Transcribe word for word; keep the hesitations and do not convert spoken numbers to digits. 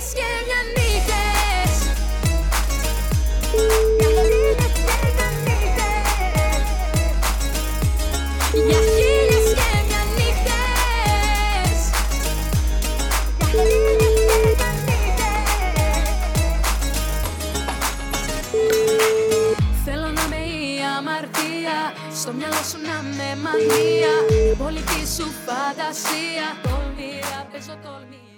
χίλιες και μια νύχτες. Για χίλιες και μια νύχτες. Για χίλιες και μια νύχτες. Για χίλιες και μια νύχτες. Θέλω να είμαι η αμαρτία, στο μυαλό σου να είμαι μανία, η υπόλοιπη σου φαντασία. Τολμήρα παίζω τολμήρα.